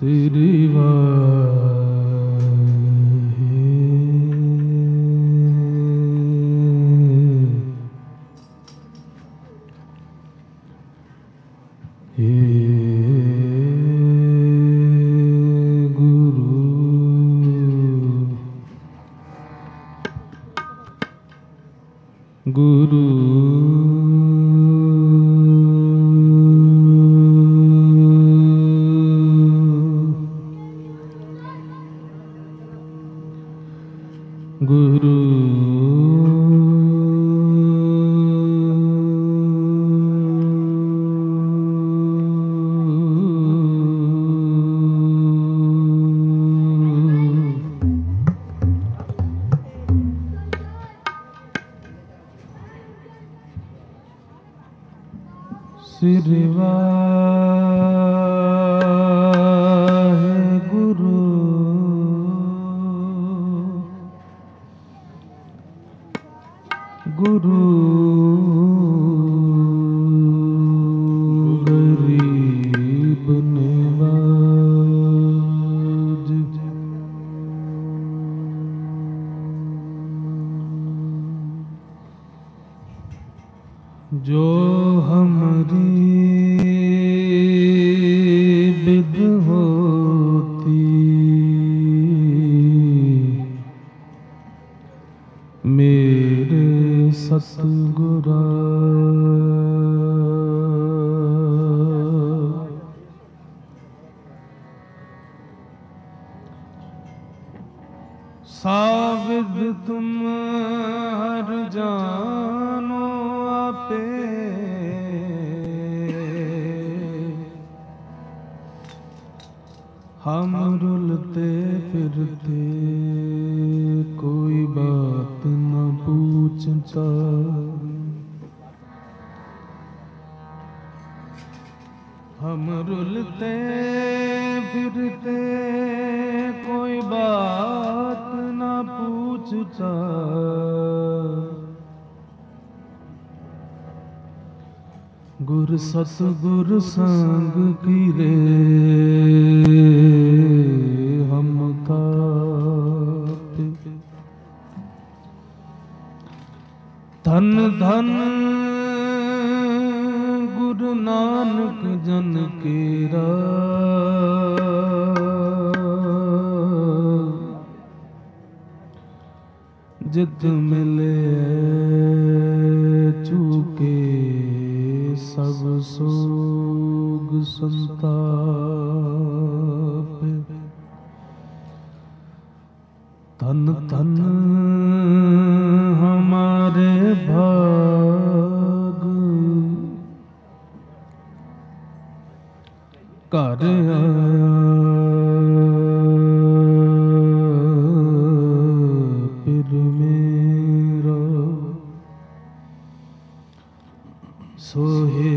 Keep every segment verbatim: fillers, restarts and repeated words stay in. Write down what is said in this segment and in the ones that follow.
ਸ੍ਰੀ ਗੁਰੂ ਗੁਰੂ ਸ੍ਰੀ ਵਾਹਿਗੁਰੂ ਗੁਰੂ ਗਰੀਬ ਨਿਵਾਜ ਜੋ ਹਮਰੀ ਬਿਦ ਹੋਤੀ ਮੇਰੇ ਸਤਿਗੁਰਾ ਸਾਵਿਦ ਤੁਮ ਹਰ ਜਾਨੋ ਆਪੇ ਹਮ ਰੁਲਤੇ ਫਿਰਤੇ ਕੋਈ ਬਾਤ न पूछता हम रुलते फिरते कोई बात न पूछता गुर सतगुर संग कीरे हम का धन धन गुरु नानक जन केरा जित मिले चूके सब सोग संताप धन धन हमारे भाग घर आया फिर मेरा सोहे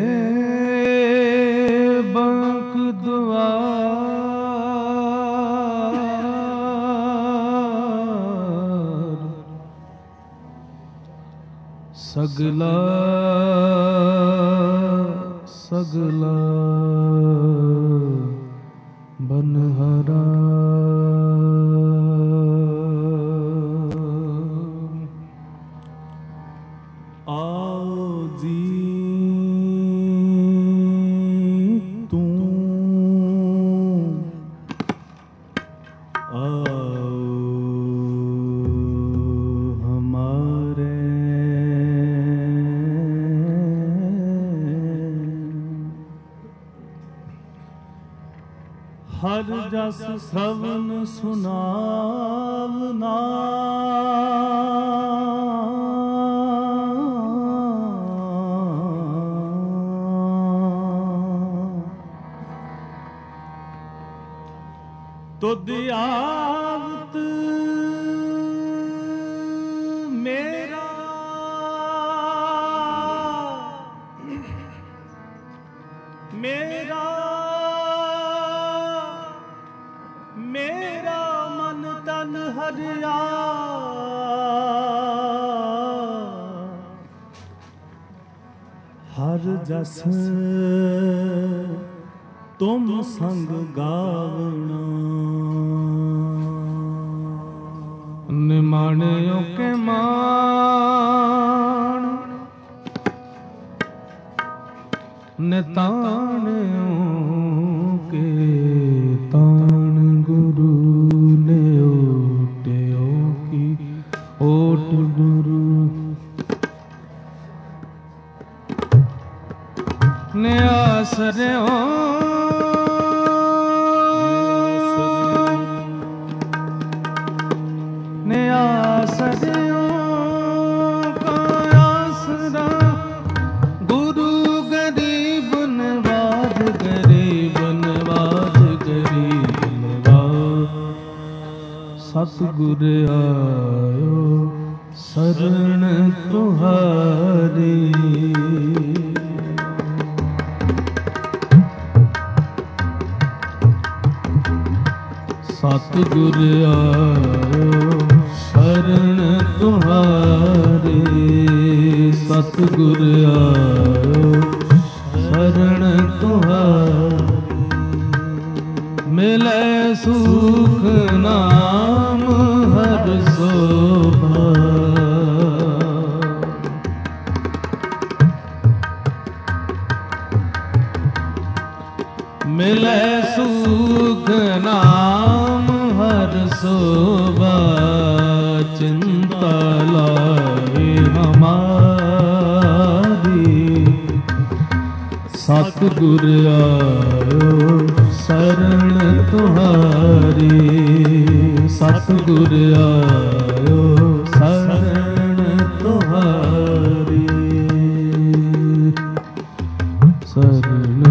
बांक द्वार सगला सगला बनहरा आओ जी तू आओ हमारे हर जस श्रवण सुनावना तुद आवत मेरा मेरा मेरा मन तन हरिया हर जस ਤੁਮ ਸੰਗ ਗਾਵਣਾ। ਨਿਮਾਣਿਓ ਕੇ ਮਾਣ ਨਿਤਾਣਿਓ ਕੇ ਤਾਣ ਗੁਰੂ ਨੇ ਓਟਿਓ ਕੀ ਓਟ ਗੁਰੂ ਨੇ ਆਸਰਿਓ ਨੇ ਆਸਰਿਓ ਕਾ ਆਸਰਾ ਗੁਰੂ ਗਰੀਬ ਨਵਾਜ ਗਰੀਬ ਨਵਾਜ ਗਰੀਬ ਨਵਾਜ ਸਤਿਗੁਰ ਆਇਓ ਸਰਣ ਤੁਹਾਰੀ। ਸਤਿਗੁਰ ਆਇਓ ਸ਼ਰਨ ਤੁਹਾਰੇ। ਸਤਿਗੁਰ ਆਇਓ ਸ਼ਰਨ ਤੁਹਾਰੇ। ਮਿਲੈ ਸੁਖ ਨਾਮ ਹਰ ਸੋਭਾ। ਮਿਲੈ ਸੁਖ ਨਾਮ ਹਰ ਸੋਭਾ। ਚਿੰਤਾ ਲਾਏ ਹਮਾਰੀ। ਸਤਿਗੁਰ ਆਇਓ ਸਰਣ ਤੁਹਾਰੀ। ਸਤਿਗੁਰ ਆਇਓ ਸਰਣ ਤੁਹਾਰੀ। ਸਰਣ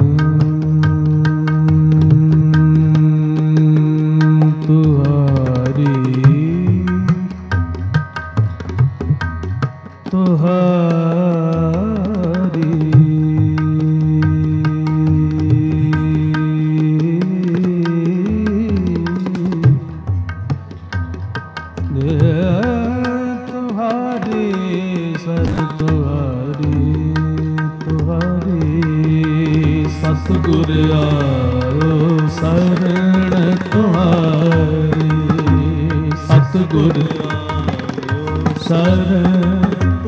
ਸਤਿਗੁਰ ਆਇਓ ਸਰਣ ਤੁਹਾਰੀ। ਸਤਿਗੁਰ ਆਇਓ ਸਰਣ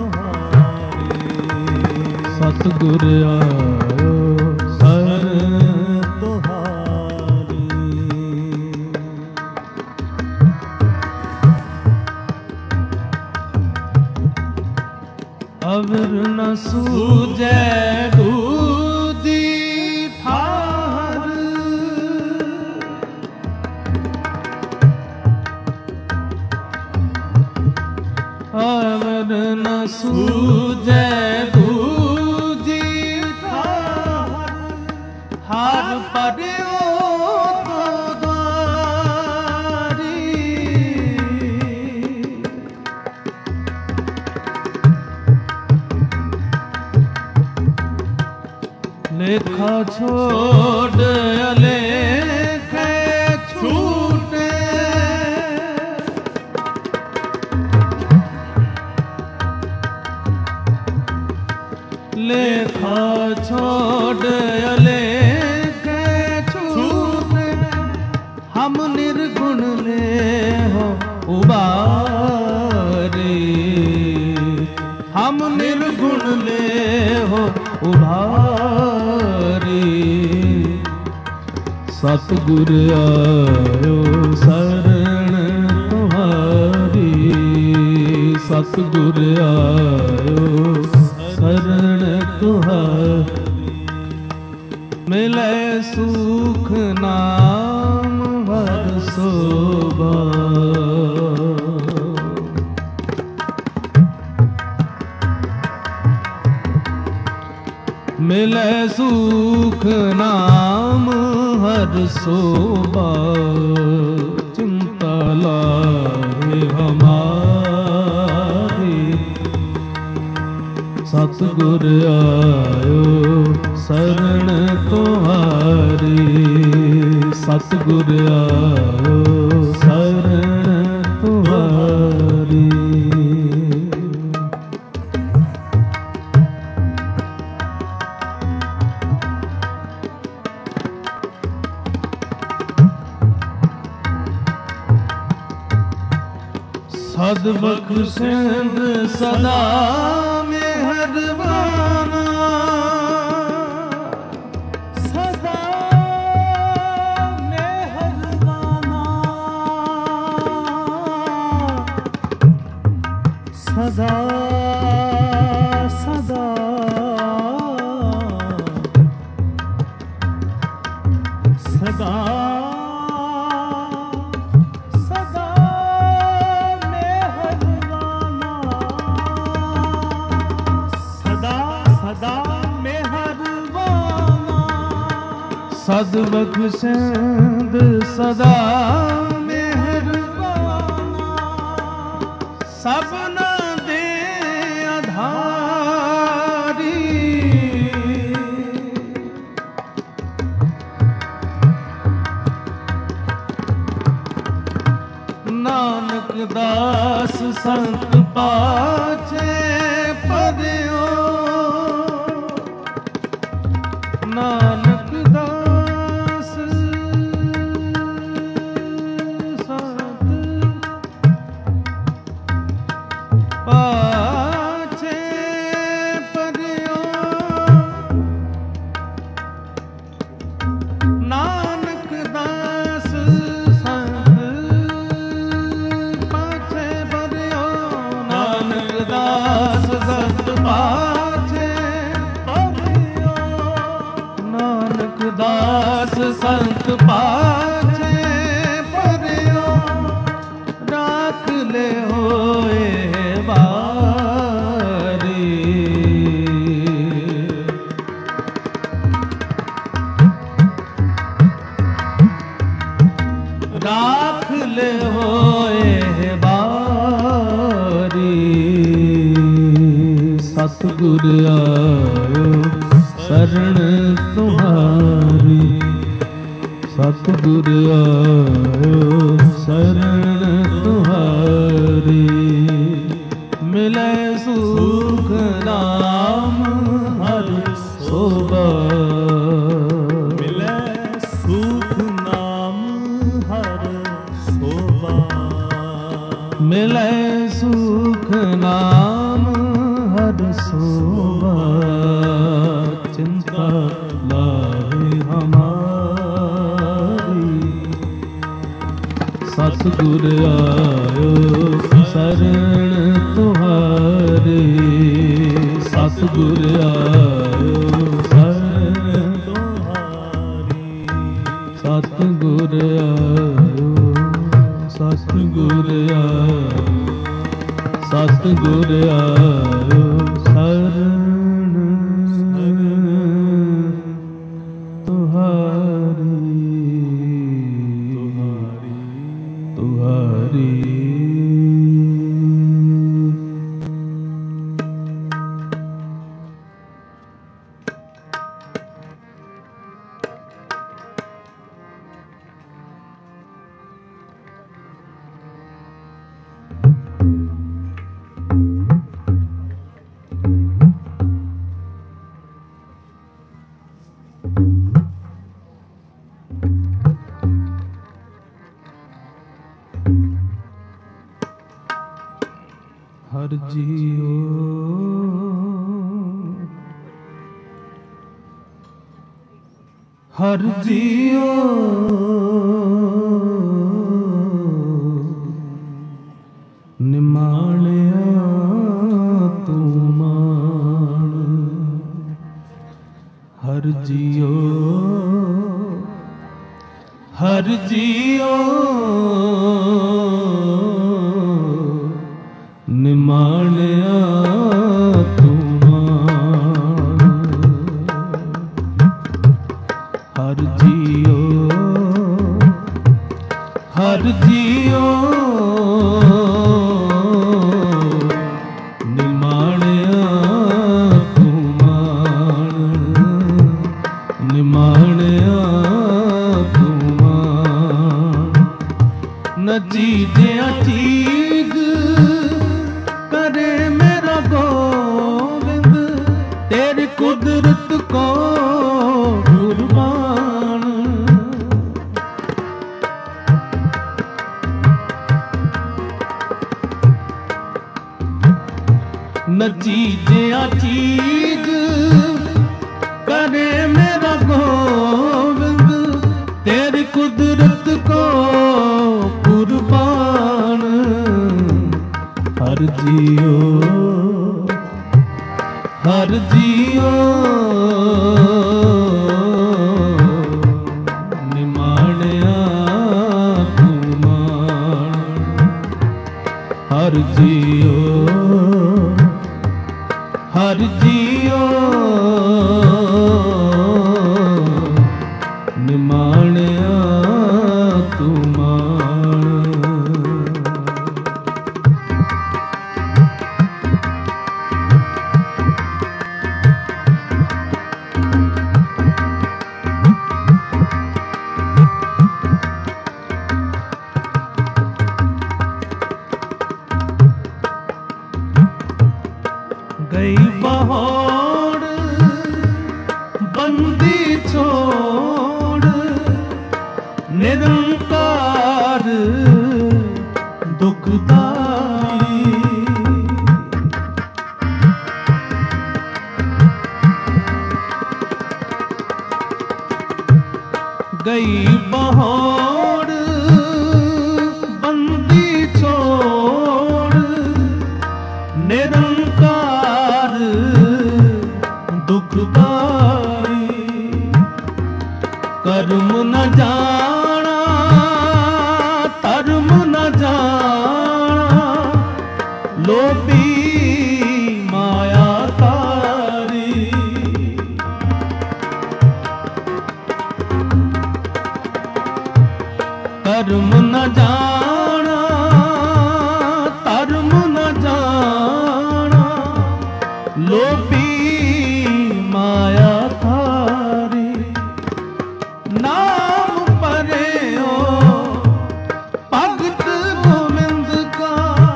ਤੁਹਾਰੀ। ਸਤਿਗੁਰ ਆਇਓ ਸਰਣ ਤੁਹਾਰੀ। ਅਵਰ ਨ ਸੂਝੈ ਅਵਰ ਨ ਸੂਝੈ ਦੂਜੀ ਠਾਹਰ। ਹਰ ਪੜਿਓ ਤੋ ਦੁਆਰੀ। ਲੇਖਾ ਛੋੜ ਅਲੇਖੇ ਛੂਟੇ। ਲੇਖਾ ਛੋੜ ਅਲੇਖੇ ਛੂਟੇ। ਹਮ ਨਿਰਗੁਣ ਲੇਹੋ ਉਬਾਰੇ। ਹਮ ਨਿਰਗੁਣ ਲੇਹੋ ਉਬਾਰੇ। ਸਤਿਗੁਰ ਆਇਓ ਸਰਣ ਤੁਹਾਰੀ। ਸਤਿਗੁਰ ਆਇਓ ਸਰਣ ਤੁਹਾਰੀ। ਮਿਲੈ ਸੁਖ ਨਾਮ ਹਰ ਸੋਭਾ। ਮਿਲੈ ਸੁਖ ਨਾਮ ਹਰ ਸੋਭਾ। ਚਿੰਤਾ ਲਾਏ ਹਮਾਰੀ। ਸਤਿਗੁਰ ਆਇਓ ਸਰਣ ਤੁਹਾਰੀ। ਸਤਿਗੁਰ ਆਇਓ ਸਰਣ ਤੁਹਾਰੀ। ਸਦ ਬਖਸ਼ਿੰਦ ਸਦਾ ਮਿਹਰਬਾਨਾ, ਸਦਾ ਮਿਹਰਬਾਨਾ, ਸਦਾ ਸਦਾ ਸਦਾ ਸਦ ਬਖਸ਼ਿੰਦ ਸਦਾ ਮਿਹਰਬਾਨਾ, ਸਭਨਾਂ ਦੇ ਆਧਾਰੀ, ਨਾਨਕ ਦਾਸ ਸੰਤ ਪਾਛੇ ਪਰਿਓ, ਨਾਨਕ ਸੰਤ ਪਾਛੇ ਪਰਿਓ, ਰਾਖ ਲੈ ਹੋਏ ਵਾਰੀ, ਰਾਖ ਲੈ ਹੋਏ ਵਾਰੀ। ਸਤਿਗੁਰ ਆਇਓ ਸਰਣ ਤੁਹਾਰੀ, ਸਤਿਗੁਰ ਆਇਓ ਸਰਣ ਤੁਹਾਰੀ, ਮਿਲੈ ਸੁਖ ਨਾਮ ਹਰਿ ਸੋਭਾ, ਮਿਲੈ ਸੁਖ ਨਾਮ ਹਰਿ ਸੋਭਾ, ਮਿਲੈ ਸੁਖ ਨਾਮ ਹਰਿ ਸੋਭਾ, ਚਿੰਤਾ ਲਾਹੇ ਹਮਾਰੀ। ਸਤਿਗੁਰ ਆਇਓ ਸਰਣ ਤੁਹਾਰੇ, ਸਤਿਗੁਰ ਆਇਓ ਸਰਣ ਤੁਹਾਰੇ, ਸਤਿਗੁਰ ਆਇਓ, ਸਤਿਗੁਰ ਆਇਓ, ਸਤਿਗੁਰ ਆਇਓ ਸਰਣ ਤੁਹਾਰੀ, ਤੁਹਾਰੀ। ਹਰਿ ਜੀਓ ਹਰਿ ਜੀਓ ਨਿਮਾਣਿਆ ਤੂੰ ਮਾਣ, ਹਰਿ ਜੀਓ ਹਰਿ ਜੀਓ ਨਿਮਾਣਿਆ ਤੂੰ ਮਾਣ, ਹਰਿ ਜੀਓ ਹਰਿ ਜੀਓ ਨਿਮਾਣਿਆ ਤੂੰ ਮਾਣ, ਨਿਮਾਣਿਆ ਤੂੰ ਮਾਣ। ਨ ਜੀਜਿਆ ਚੀਗ ਕਰੇ ਮੇਰਾ ਨਚੀਜਿਆ ਚੀਜ਼ करे मेरा गोविंद तेरी कुदरत को कुर्बान हर जियो हर जियो निमाणिया तू मान हर जियो हर जियो निमाणिया तू मान गई बहोड़ बंदी छोड़ निरंकार दुखदाई गई बहोड़ बंदी छोड़ निरंकार दुखदाई कर्म न जाना धर्म न जाना लोभी माया तारी कर्म न जाना धर्म न जाना लोभी माया थारी नाम परे हो भगत गोविंद का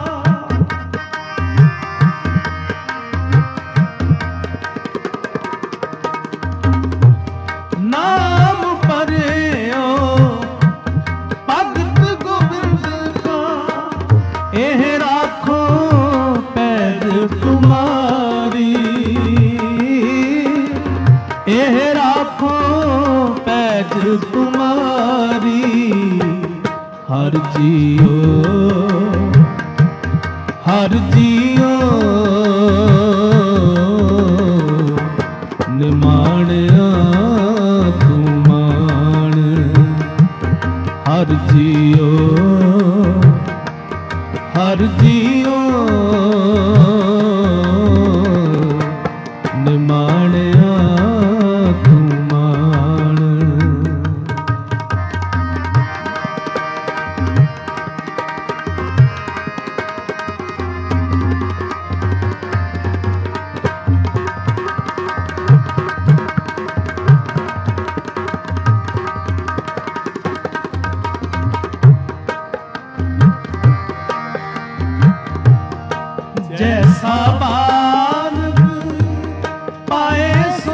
नाम परे हो भगत गोविंद का एह राखो पैर तुम्हारी एह राखो पैज तुम्हारी हर जियो हर जियो निमाणिया तू मान हर जियो हर जियो निमाणिया तू मान जैसा बालक पाए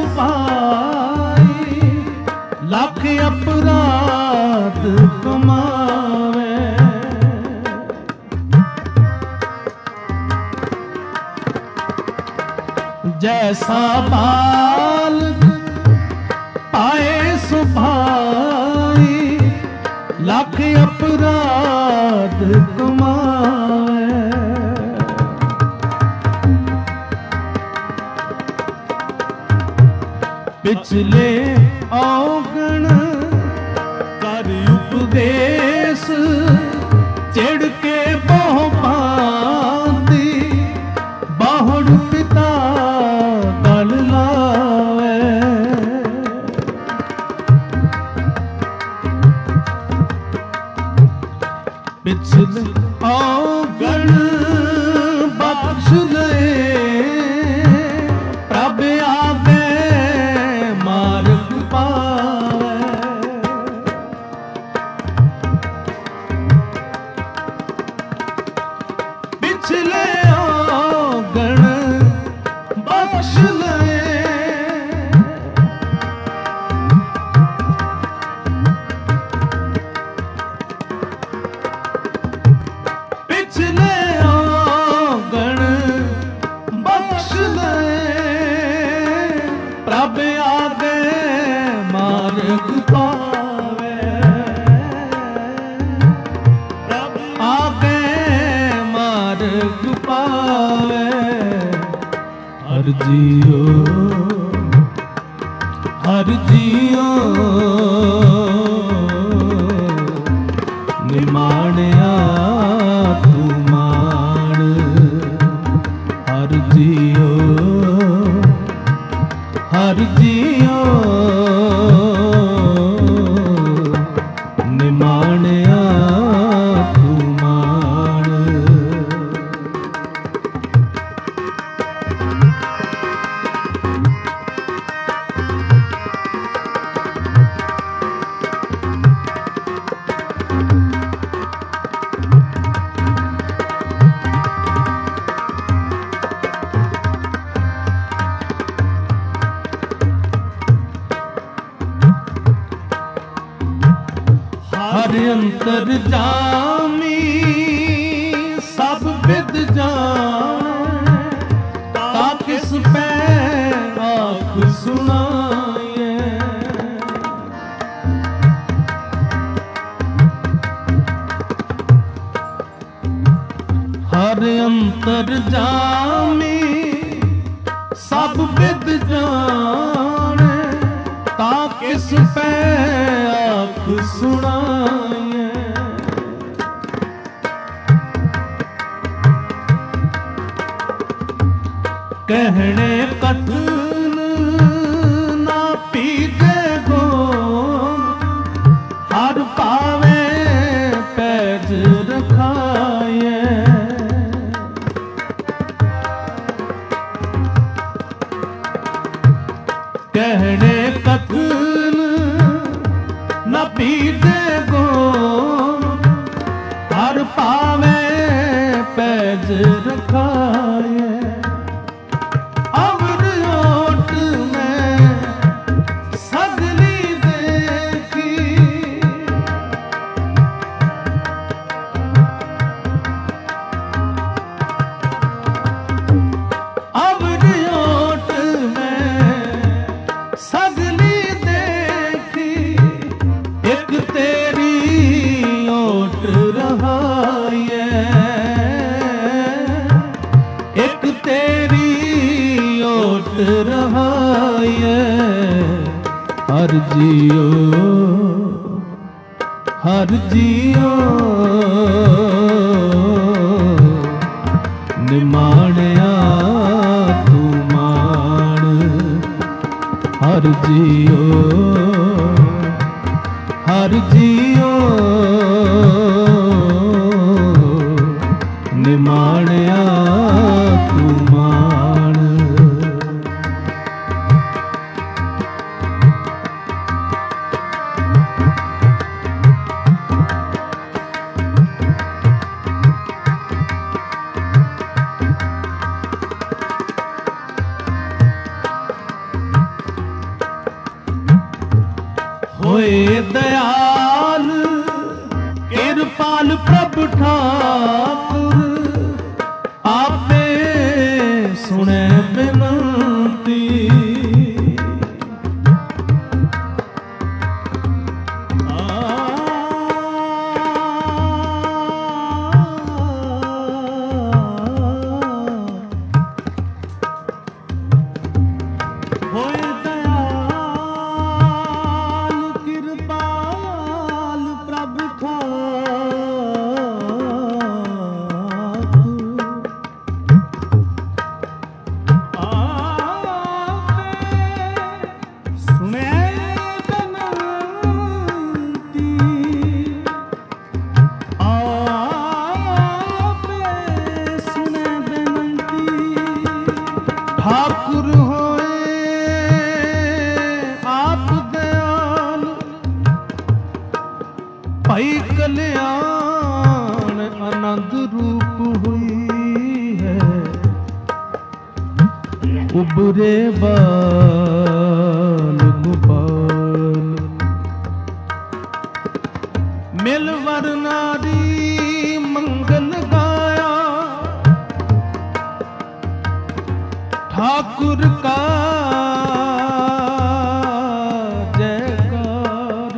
सुपाई लख अपराध कमावे जैसा बालक पाए सुपाई लख अपराध कमावे पिछले औगण कर उपदेश चिड़ के बहु पांदी बाहुड़ पिता गल लावे पिछले औगण बख्श ले प्रभ आगे मार्ग पावे पिछले औगण बख्श ले पिछले औगण ਹਰ ਜੀਓ ਹਰ ਜੀਓ ਨਿਮਾਣਿਆ ਤੂੰ ਮਾਣ ਹਰ ਜੀਓ ਹਰ ਜੀਓ ਨਿਮਾਣਿਆ ਤੂੰ ਮਾਣ ਹਰ ਅੰਤਰ ਜਾਮੀ ਸਭ ਵਿਦ ਜਾਣੈ ਤਾ ਕਿਸ ਪੈ ਆਖ ਸੁਣਾਈਐ ਹਰ ਅੰਤਰ ਜਾਮੀ ਸਭ ਵਿਦ ਜਾਣੈ ਤਾ ਕਿਸ ਪੈ ਆਖ ਸੁਣਾਈਐ ਕਹਿਣੇ ਕਥਨ ਨਾ ਪੀਜੈ ਗੋਨ ਹਰ ਪਾਵੇ ਪੈਜ ਰਖਾਇਐ ਕਹਿਣੇ ਕਥਨ ਨਾ ਪੀਜੈ ਗੋਨ ਹਰ ਪਾਵੇ ਪੈਜ ਰਖਾਇਐ ਅਵਰ ਓਟ ਮੈਂ ਸਗਲੀ ਦੇਖੀ ਅਵਰ ਓਟ ਮੈਂ ਸਗਲੀ ਦੇਖੀ ਇੱਕ ਤੇਰੀ ਓਟ ਰਹਾਈਐ ਇੱਕ ਤੇਰੀ ਓਟ ਰਹਾਈਐ ਹਰ ਜੀਓ ਹਰ ਜੀਓ ਨਿਮਾਣਿਆ ਤੂੰ ਮਾਣ ਹਰ ਜੀਓ ਹਰ ਜੀਓ ਨਿਮਾਣਿਆ ਤੂੰ ਮਾਣ ਹੋਏ ਦਇਆਲ ਕਿਰਪਾਲ ਪ੍ਰਭ ਠਾਕੁਰ ਆਪੇ ਸੁਣੈ ਬਿਨੰਤੀ ਹੋਏ ਠਾਕੁਰ ਹੋਏ ਆਪ ਦਇਆਲ ਭਾਈ ਕਲਿਆਣ ਆਨੰਦ ਰੂਪ ਹੋਈ ਹੈ ਉਬਰੇ ਬਾਲ ਗੋਪਾਲ ਮਿਲ ਵਰ ਨਾਰੀ ਮੰਗਲ ਗਾਇਆ ठाकुर का जयकार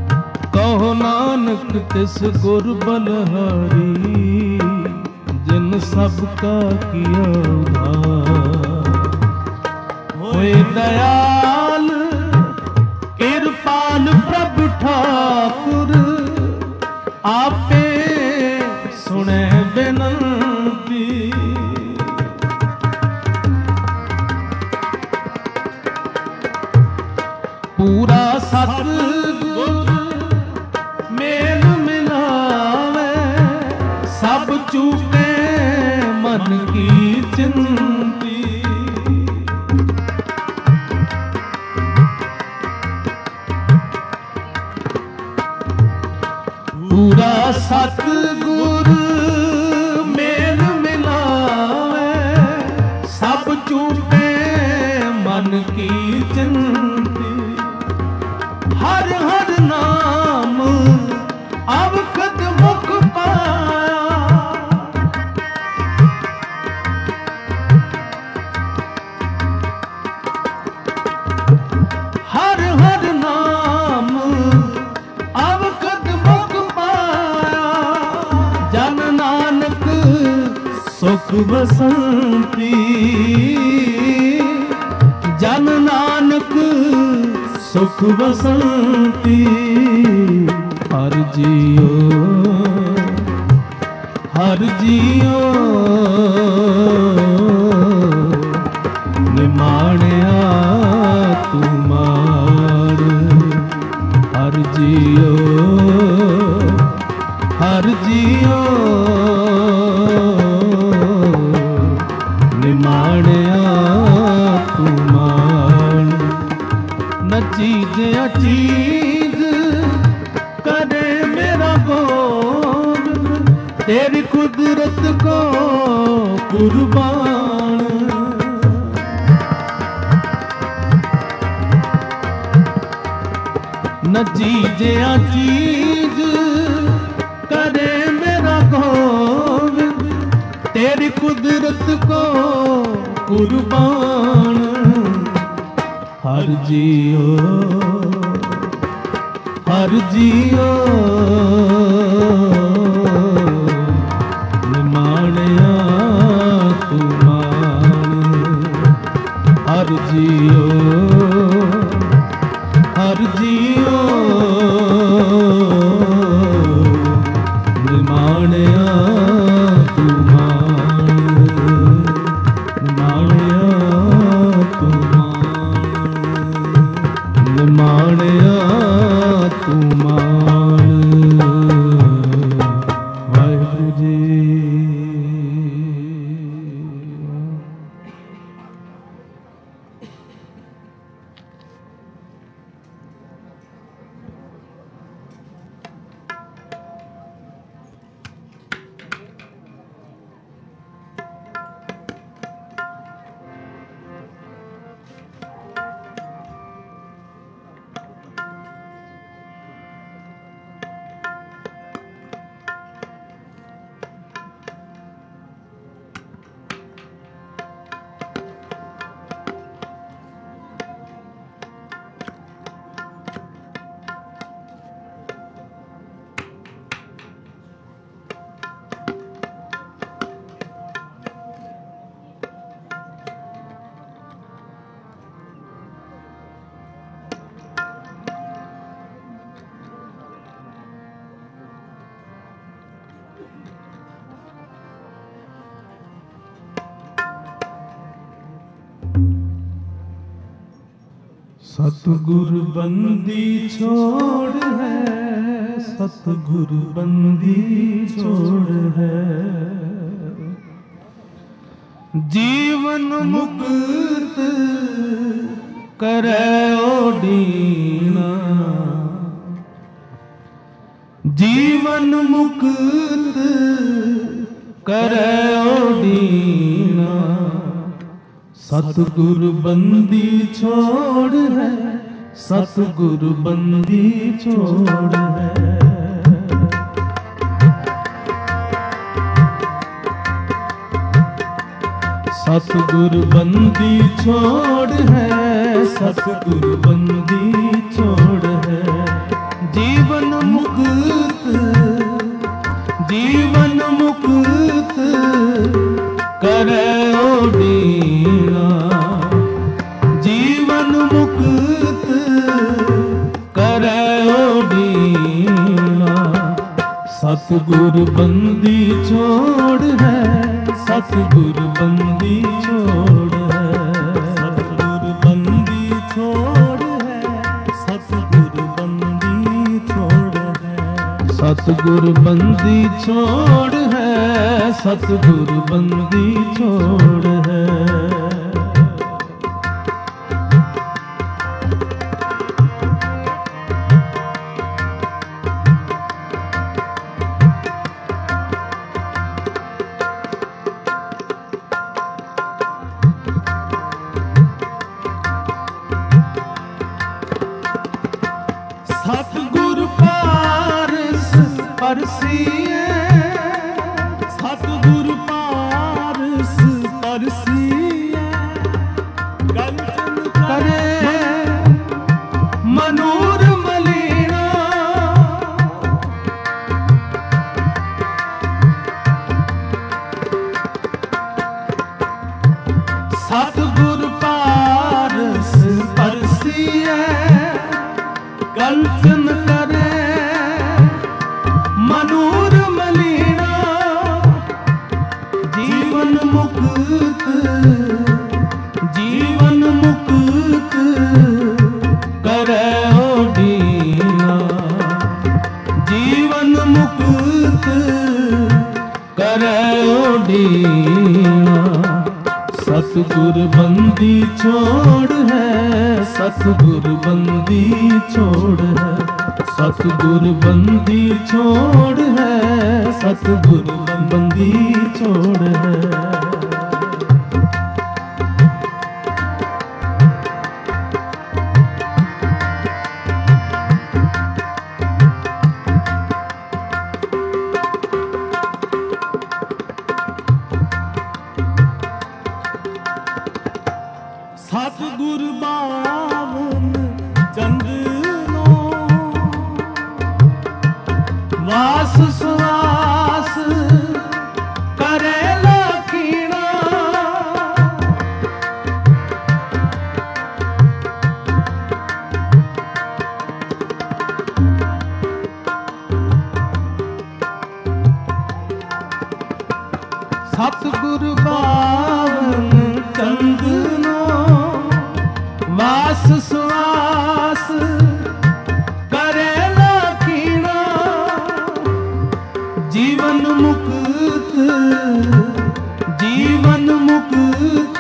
कहो नानक तिस गुर बलहारी जिन सबका किया उद्धार। होए दयाल कृपाल प्रभु ठाकुर, आपे सुने बिनती। पूरा सतगुर मेल मिलावे, सब चूके मन की चिंती। पूरा सतगुर मेल मिलावे, सब चूके मन की चिंती। हर हर नाम अवखद मुख पाया, हर हर नाम अवखद मुख पाया। जन नानक सुख बसंती, जन नानक सुख बसंती। हर जियो हर जियो निमाणिया तू मार। हर जियो हर जियो निमाणिया तू मार। न चीज अचीज करे मेरा गोविंद, तेरी कुदरत को कुर्बान। न चीज अचीज करे मेरा गोविंद, तेरी कुदरत को कुर्बान। हर जियो हर जियो निमाणिया तू मान। हर जियो हर जियो निमाणिया तू मान। निमाणिया तू निमाणिया तू मान। वाहिगुरू जी। सतगुर बंदी छोड़ है, सतगुर बंदी छोड़ है। जीवन मुक्त करे ओडीना, जीवन मुक्त करे ओडीना। सतगुर बंदी छोड़ है, सतगुर बंदी छोड़ है। सतगुर बंदी छोड़ है, सतगुर बंदी छोड़ है। जीवन मुक्त जीवन मुक्त ਕਰੇ ਓਡੀਣਾ, ਜੀਵਨ ਮੁਕਤ ਕਰੇ ਓਡੀਣਾ। ਸਤਿਗੁਰ ਬੰਦੀ ਛੋੜ ਹੈ, ਸਤਿਗੁਰ ਬੰਦੀ ਛੋੜ ਹੈ, ਸਤਿਗੁਰ ਬੰਦੀ ਛੋੜ ਹੈ, ਸਤਿਗੁਰ ਬੰਦੀ ਛੋੜ ਹੈ, ਸਤਿਗੁਰ ਬੰਦੀ ਛੋੜ ਹੈ, ਸਤਿਗੁਰ ਬੰਦੀ ਛੋੜ ਹੈ। ਸਤਿਗੁਰ ਪਾਰਸ ਪਰਸੀਏ, ਸਤਿਗੁਰ ਪਾਰਸ ਪਰਸੀਏ, ਗਲਤ ਕਰੇ ਮਨੂਰ ਮਲੀਣਾ। ਸਤਿਗੁਰ ਪਾਰਸ ਪਰਸੀਏ, ਗਲਤ ਕਰੇ ਮਨੂਰ ਮਲੀਣਾ। ਜੀਵਨ ਮੁਕਤ, ਜੀਵਨ ਮੁਕਤ ਕਰੇ ਓਡੀਣਾ, ਜੀਵਨ ਮੁਕਤ ਕਰੇ ਓਡੀਣਾ। ਸਤਿਗੁਰ ਬੰਦੀ ਛੋੜ ਹੈ, ਸਤਿਗੁਰ ਬੰਦੀ ਛੋੜ ਹੈ, ਸਤਿਗੁਰ ਬੰਦੀ ਛੋੜ ਹੈ, ਸਤਿਗੁਰ ਬੰਦੀ ਛੋੜ ਹੈ। ਸਤਿਗੁਰ ਬਾਵਨ ਚੰਦਨੋ, ਵਾਸ ਸੁਆਸ ਕਰੇ ਲਖੀਣਾ। ਸਤਿਗੁਰ ਬਾਵਨ ਚੰਦਨੋ, ਵਾਸ ਸੁਆਸ ਕਰੇ ਲਖੀਣਾ। ਜੀਵਨ ਮੁਕਤ, ਜੀਵਨ ਮੁਕਤ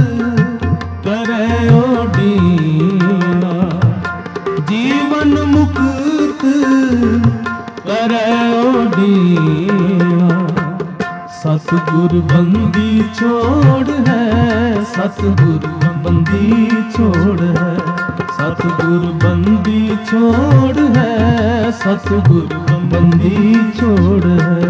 ਕਰੇ ਓਡੀਣਾ, ਜੀਵਨ ਮੁਕਤ ਕਰੇ ਓਡੀਣਾ। ਸਤਿਗੁਰ ਬੰਦੀ ਛੋੜ ਹੈ, ਸਤਿਗੁਰ ਬੰਦੀ ਛੋੜ ਹੈ, ਸਤਿਗੁਰ ਬੰਦੀ ਛੋੜ ਹੈ, ਸਤਿਗੁਰ ਬੰਦੀ ਛੋੜ ਹੈ।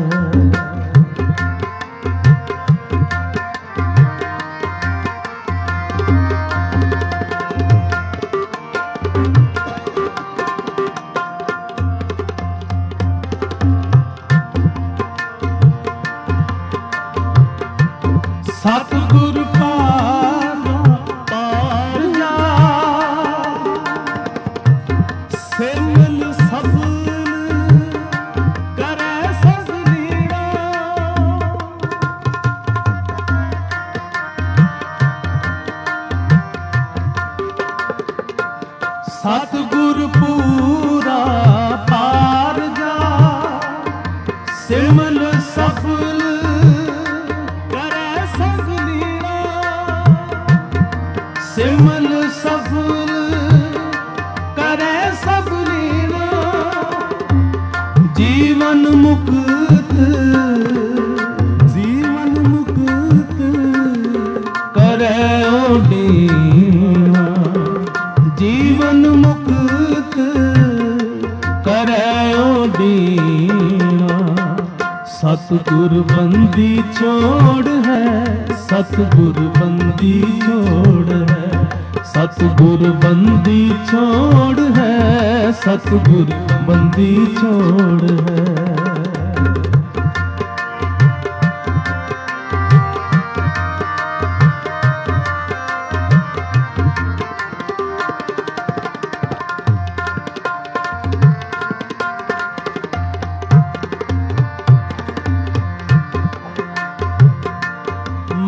ਸਤਿਗੁਰ ਪਾਰ ਪਾਰ ਜਾ, ਸਿਮਲ ਸਫਲ ਕਰੇ ਸਜਣੀਆਂ। ਸਤਿਗੁਰ ਪੂਰਾ ਪਾਰ ਜਾ, ਸਿਮਲ ਸਫਲ ਸਿਮਲ ਸਫਲ ਕਰੇ ਸਭ ਲੀਲਾ। ਜੀਵਨ ਮੁਕਤ, ਜੀਵਨ ਮੁਕਤ ਕਰੇ ਓਡੀਣਾ, ਜੀਵਨ ਮੁਕਤ ਕਰੇ ਓਡੀਣਾ। ਸਤਿਗੁਰ ਬੰਦੀ ਛੋੜ ਹੈ, ਸਤਿਗੁਰ ਬੰਦੀ ਛੋੜ ਹੈ, ਸਤਿਗੁਰ ਬੰਦੀ ਛੋੜ ਹੈ, ਸਤਿਗੁਰ ਬੰਦੀ ਛੋੜ ਹੈ।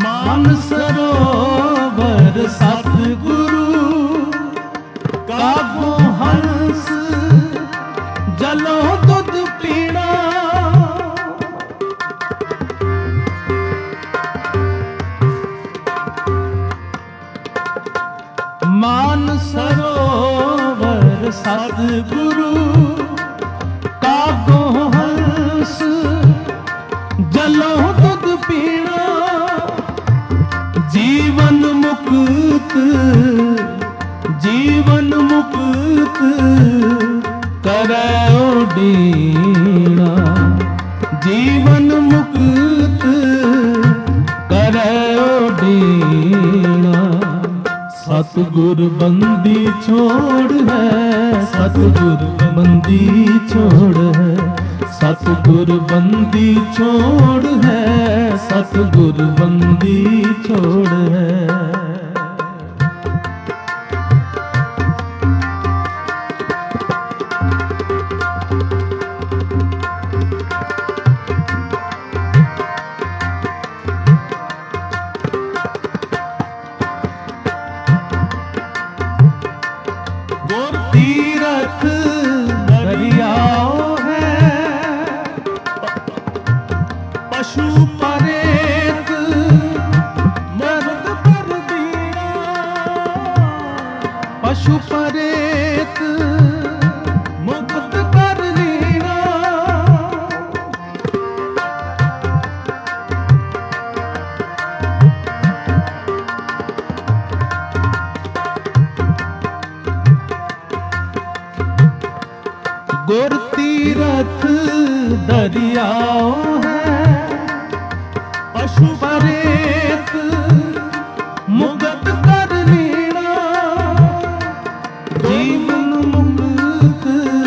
मान सरोवर सतगुरु कागो हंस जलो दुध पीना। मान सरोवर सतगुरु कागो हंस जलो दुध पीना। जीवन मुक्त जीवन मुक्त करे ओडीना। जीवन मुक्त करे ओडीना। सतगुर बंदी छोड़ है सतगुर बंदी छोड़ है। सतगुर बंदी छोड़ है सतगुर बंदी छोड़ है। गुर तीरथ दरियाओ पशु परेत मुक्त कर दिया। पशु परेत मुक्त कर लिया। गुर तीरथ दरियाओ पशु परेत मुक्त कर लीना। जीवन मुक्त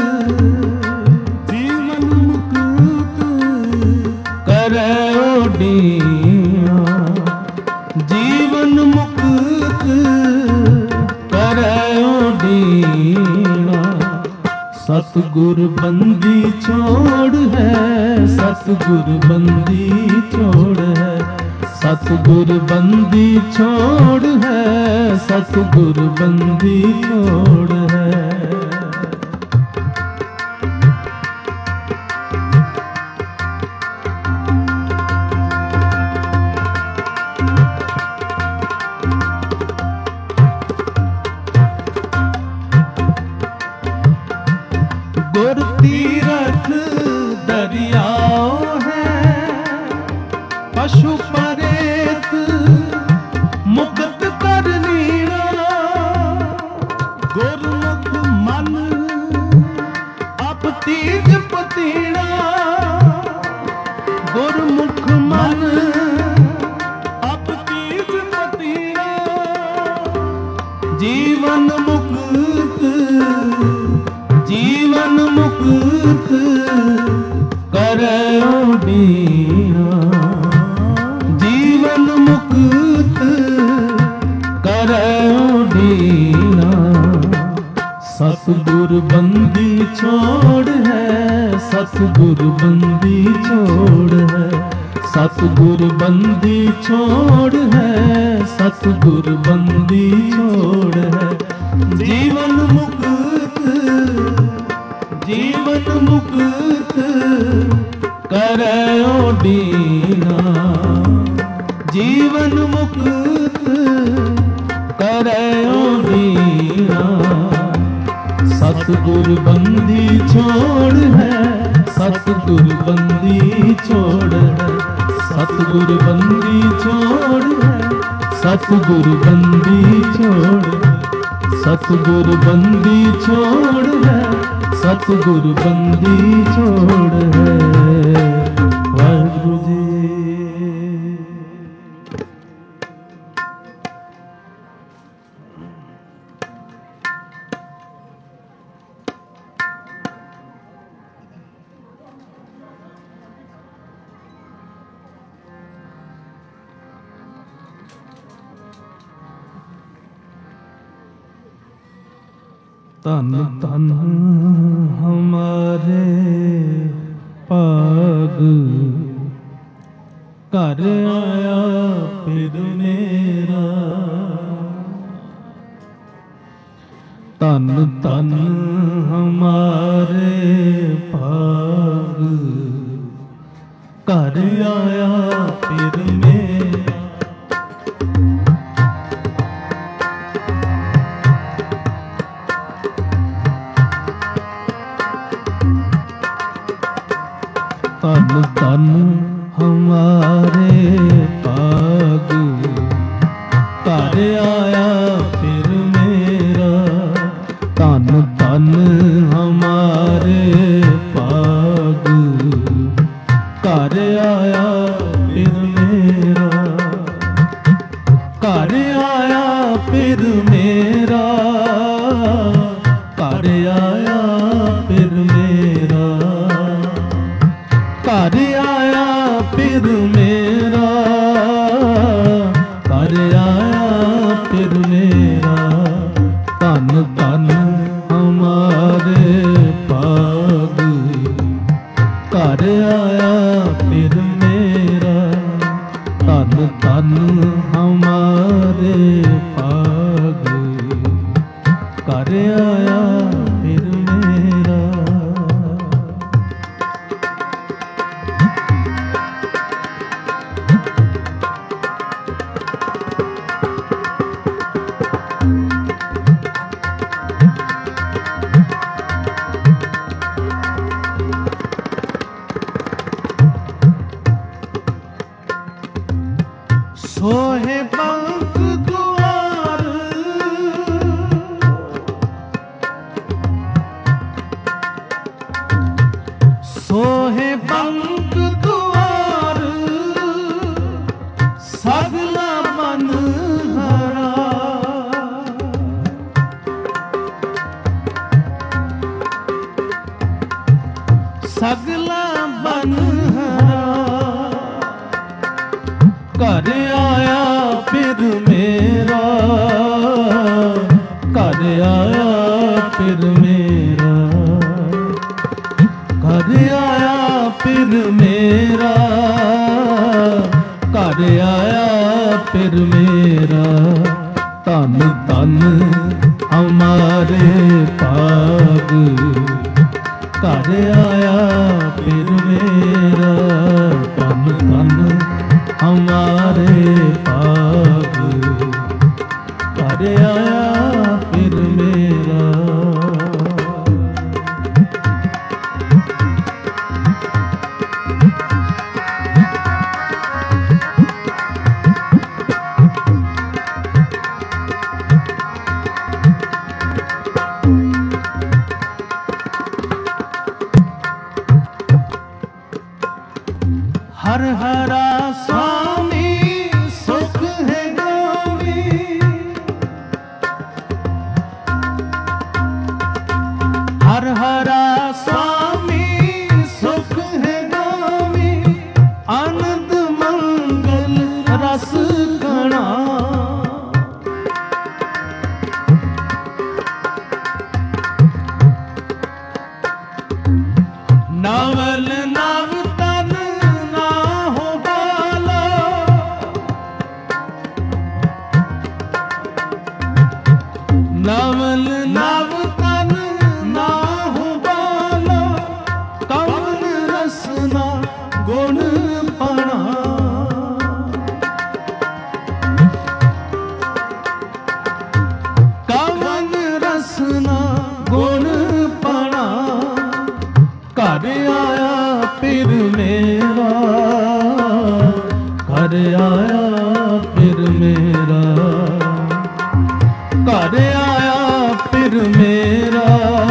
जीवन मुक्त करे ओडीना। जीवन मुक्त करे ओडीना। सतगुर बंदी छोड़ है सतगुर बंदी छोड़ है। सतगुर बंदी छोड़ है सतगुर बंदी छोड़ है। गुर तीरथ दरियाओ है पशु परेत मुक्त कर लीना। गुरमुख मन अप तीज पतीना। गुरमुख मन अप तीज पतीना। जीवन मुक्त जीवन मुक्त करे ओडीना। जीवन मुक्त करे ओडीना। सतगुर बंदी छोड़ है सतगुर बंदी छोड़ है। सतगुर बंदी छोड़ है सतगुर बंदी छोड़ है। जीवन मुक्त जीवन मुक्त करे ओडीना। जीवन मुक्त करे ओडीना। सतगुर बंदी छोड़ है सतगुर बंदी छोड़ है। सतगुर बंदी छोड़ है सतगुर बंदी छोड़ है। सतगुर बंदी छोड़ है सतगुर बंदी छोड़ है। वाहिगुरु जी। तन तन हमारे पाग कर आया ਫਿਰ ਮੇਰਾ। ਤਨ ਤਨ ਹਮਾਰੇ ਭਾਗ, ਘਰ ਆਇਆ ਫਿਰ ਮੇਰਾ। ਤਨ ਤਨ ਹਮਾਰੇ ਭਾਗ, ਘਰ ਆਇਆ ਫਿਰ ਮੇਰਾ। ਤਨ ਤਨ ਹਮਾਰੇ ਭਾਗ, ਘਰ ਆਇਆ ਫਿਰ ਮੇਰਾ। ਘਰ ਆਇਆ ਫਿਰ ਮੇਰਾ, ਘਰ ਆਇਆ ਫਿਰ ਮੇਰਾ। ਘਰ ਆਇਆ ਫਿਰ ਮੇਰਾ, ਘਰ ਆਇਆ ਫਿਰ ਮੇਰਾ। ਧਨ ਧਨ ਹਮਾਰੇ ਭਾਗ, ਘਰ ਆਇਆ ਫਿਰ ਮੇਰਾ। ਧਨ ਧਨ ਹਮਾਰੇ ਭਾਗ, ਘਰ ਆਇਆ ਫਿਰ ਮੇਰਾ। ਸੋਹੇ ਬੰਕ ਦੁਆਰ, ਸੋਹੇ ਬੰਕ ਦੁਆਰ, ਸਗਲਾ ਮਨ ਹਰਾ। ਸਗਲਾ ਮਨ ਹਰਾ, ਘਰ ਆਇਆ ਫਿਰ ਮੇਰਾ। ਘਰ ਆਇਆ ਫਿਰ ਮੇਰਾ। ਘਰ ਆਇਆ ਫਿਰ ਮੇਰਾ। ਘਰ ਆਇਆ ਫਿਰ ਮੇਰਾ। ਧਨ ਧਨ ਹਮਾਰੇ ਭਾਗ, ਘਰ ਆਇਆ ਫਿਰ ਮੇਰਾ। ਧਨ ਧਨ ਹਮਾਰੇ ਭਾਗ, ਘਰ ਆਇਆ ਫਿਰ ਮੇਰਾ। हर हरा स्वामी सुख है गोवी, हर हरा स्वामी सुख है गोवी। आनंद मंगल रस गणा, नवल नव तन ना हो बाला। नवल नव तन ना हो बाला, कवन रसना गुण पना। कवन रसना गुण पना, घर आया फिर मेरा। घर आया फिर मेरा। घर आया फिर मेरा।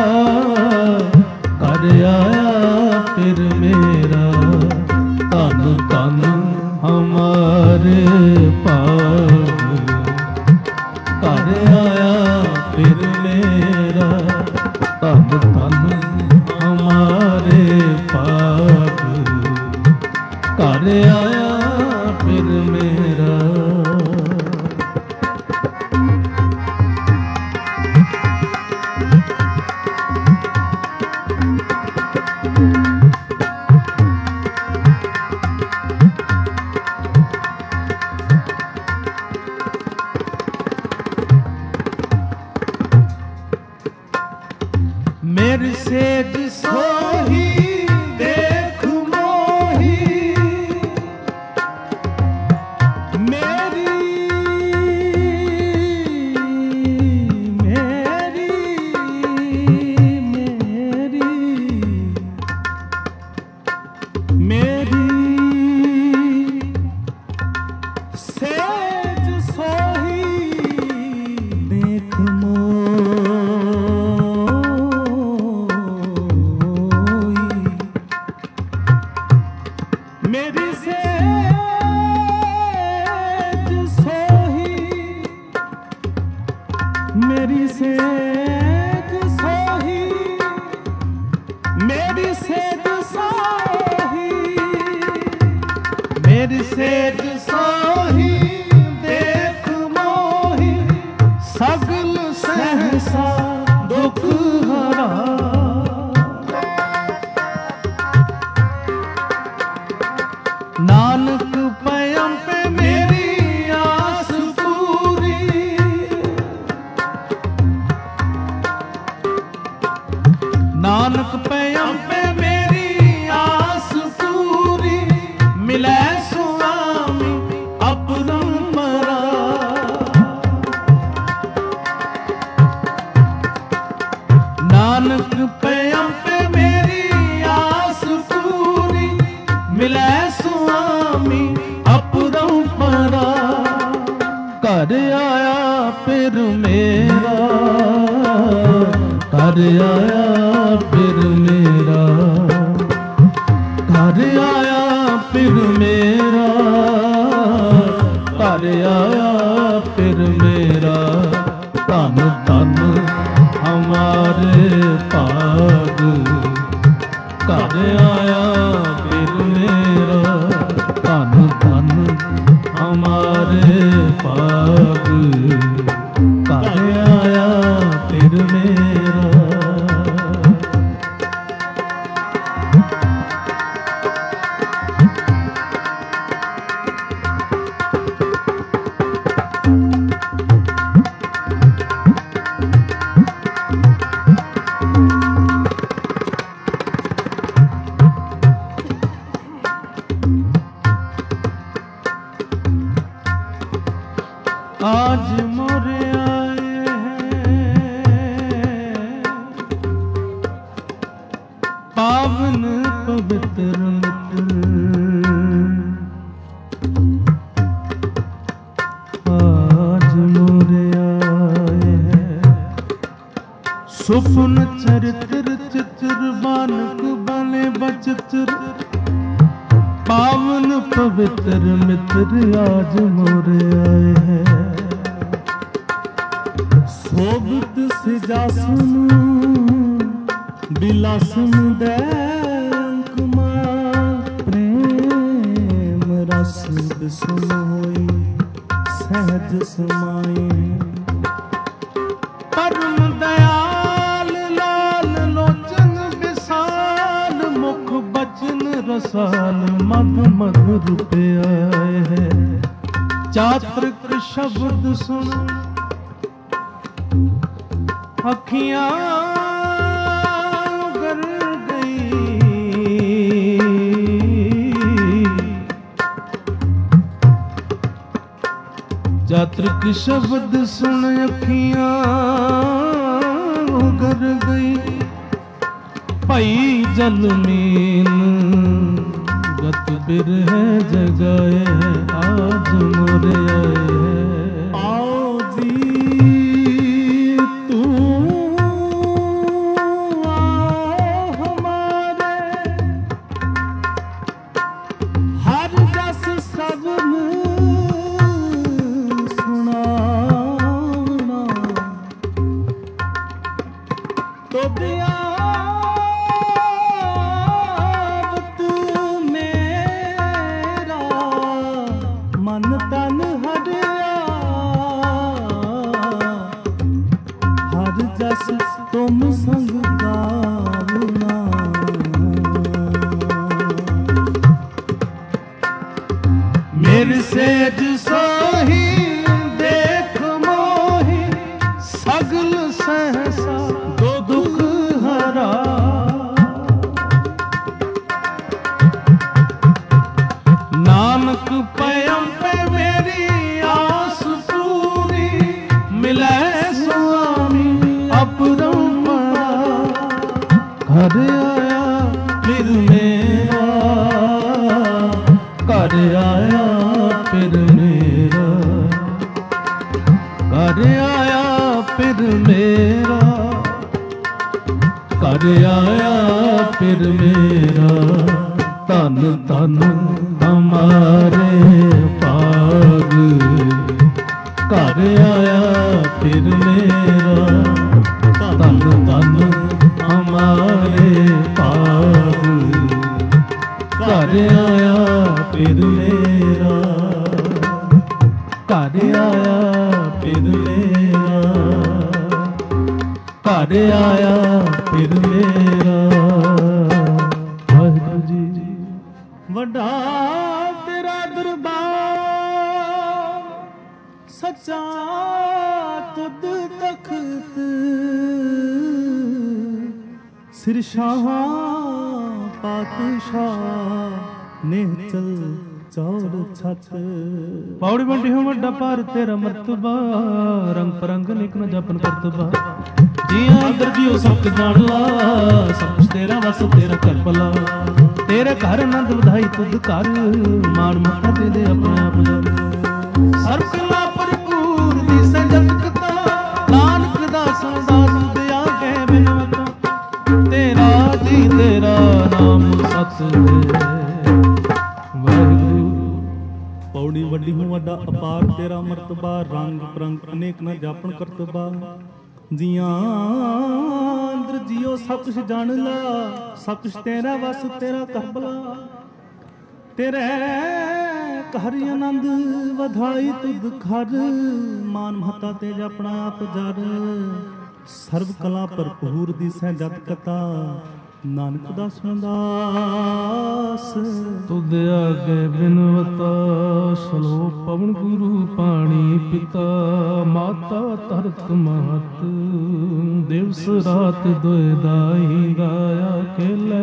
घर आया फिर मेरा। धन धन हमारे भाग, घर आया फिर मेरा। धन धन हमारे भाग, घर आया फिर मेरा। सेज सोही देख मोई, मेरी सेज सोही, मेरी सेज सोही, मेरी सेज सोही, मेरी सेज सोही देख मोही, सगल सहसा दुख हरा। नानक पयम पे मेरी आस पूरी, नानक पयम पे मेरी आस पूरी, मिलै स्वामी अपरंपरा। नानक पयम पे मेरी आस पूरी, मिलै स्वामी अपरंपरा। कर आया फिर मेरा, कर आया फिर मेरा, कर आया फिर मेरा, कर आया फिर मेरा। धन धन हमारे भाग, कर आया फिर मेरा। धन धन हमारे भाग, कर आया फिर मेरा। आज मोरे आए हैं पावन पवित्र मित्र, आज मोरे आए हैं सुफन चरित्र चित्र बानक बने बचित्र। पावन पवित्र मित्र आज मोरे आए हैं, शोभित सिजासन बिलासन दैंकमा। प्रेम रस बिसुन होई सहज समाए, परम दयाल लाल लोचन विशाल, मुख बचन रसाल मध मधुर पे आए हैं। चात्रिक शब्द सुन अखियां उगर गई, चात्रिक शब्द सुन अखियां उगर गई। भई जल मीन गत बिरह जगाए हैं, आज मोरे आए हैं। आओ जी तू आओ हमारे, हर जस श्रवण सुनाना। तो दिया मन तन हरिया, हर जस तुम संग गावना। मेरे सेज सोही देख मोही, सगल सहसा दो दुख हरा। नानक पयम पे मेरी आस पूरी, मिलै स्वामी अपरंपरा। ਘਰ ਆਇਆ ਫਿਰ ਮੇਰਾ ਧੰਨ ਧੰਨ ਹਮਾਰੇ ਭਾਗ। ਘਰ ਆਇਆ ਫਿਰ ਮੇਰਾ ਘਰ ਆਇਆ ਫਿਰ ਮੇਰਾ ਘਰ ਆਇਆ ਫਿਰ ਮੇਰਾ। ਵਾਹਿਗੁਰੂ ਜੀ ਵੱਡਾ ਤੇਰਾ ਦਰਬਾਰ ਸੱਚਾ ਤੁਧ ਤਖਤ ਸਿਰ ਸ਼ਾਹਾਂ ਪਾਤਸ਼ਾਹ ਨਿਹਚਲ ਚੌੜ ਛੱਤ। ਪੌੜੀ ਬੰਡੀ ਹੋ ਵੱਡਾ ਭਾਰ ਤੇਰਾ ਮਰਤਬਾ ਰੰਗ ਪਰੰਗ ਨਿਕ ਨ ਜਪਨ ਕਰਤਬਾ। ਜੀਆਂ ਅੰਦਰ ਜੀਓ ਸਭ ਜਾਣ ਲਾ ਸਭ ਕੁਛ ਤੇਰਾ ਵਸ ਤੇਰਾ ਘਰ ਭਲਾ। ਤੇਰੇ ਘਰ ਆਨੰਦ ਵਧਾਈ ਤੁਧ ਘਰ ਮਾਣ ਮੱਥਾ ਦੇ ਦੇ ਆਪਣੇ ਆਪ ਜਨ। ਸਰਬ ਕਲਾ ਭਰਪੂਰ ਦੀ ਸੰਜਤ ਕਤਾ ਨਾਨਕ ਦਾਸਾਂ ਦਾਸ ਦਿਆ ਗਏ ਬਿਨਵਤਾ। ਤੇਰਾ ਜੀ ਤੇਰਾ ਨਾਮ ਸਤ ਹੈ। ਵਾਹਿਗੁਰੂ ਪੌੜੀ ਵੱਡੀ ਹੋ ਵੱਡਾ ਅਪਾਰ ਤੇਰਾ ਮਰਤਬਾ ਰੰਗ ਪਰੰਗ ਅਨੇਕ ਨਾ ਜਾਪਣ ਕਰਤਬਾ। ਜੀਆਂ ਅੰਦਰ ਜੀਓ ਸਭ ਕੁਛ ਜਾਣ ਲਾ ਸਭ ਕੁਛ ਤੇਰਾ ਵਸ ਤੇਰਾ ਘਰ ਭਲਾ। ਤੇਰੇ ਘਰ ਆਨੰਦ ਵਧਾਈ ਤੁਧ ਘਰ ਮਾਨ ਮਹਤਾ ਤੇ ਆਪਣਾ ਆਪ ਜਰ। ਸਰਬ ਕਲਾ ਭਰਪੂਰ ਦੀ ਸਹਿ ਜਤ ਕਥਾ ਨਾਨਕ ਦਾਸ ਦਾਸ। ਤੁਧ ਆਗੇ ਬਿਨਵਤਾ ਸਲੋ ਪਵਨ ਗੁਰੂ ਪਾਣੀ ਪਿਤਾ। ਮਾਤਾ ਧਰਤ ਮਹਤ ਦਿਵਸ ਰਾਤ ਦੁਇ ਦਾਈ ਗਾਇਆ ਖੇਲੇ।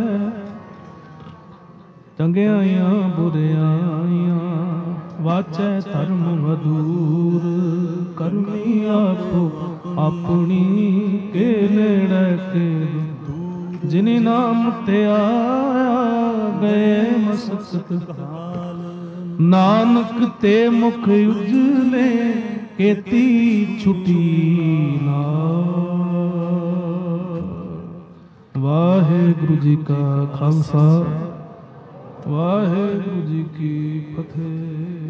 ਚੰਗਿਆਈਆਂ ਬੁਰਿਆਈਆਂ ਵਾਚੈ ਧਰਮ ਅਧੂਰ। ਕਰਮੀ ਆਪੋ ਆਪਣੀ ਕੇ ਨੇੜੇ ਕੇ ਦੂਰ। ਜਿਨੇ ਨਾਮ ਤੇ ਆਇਆ ਗਏ ਮਸਕਤ ਹਾਲ। ਨਾਨਕ ਤੇ ਮੁਖ ਉਜਲੇ ਕੀਤੀ ਛੁਟੀ ਨਾਲ। ਵਾਹਿਗੁਰੂ ਜੀ ਕਾ ਖਾਲਸਾ ਵਾਹਿਗੁਰੂ ਜੀ ਕੀ ਫਤਿਹ।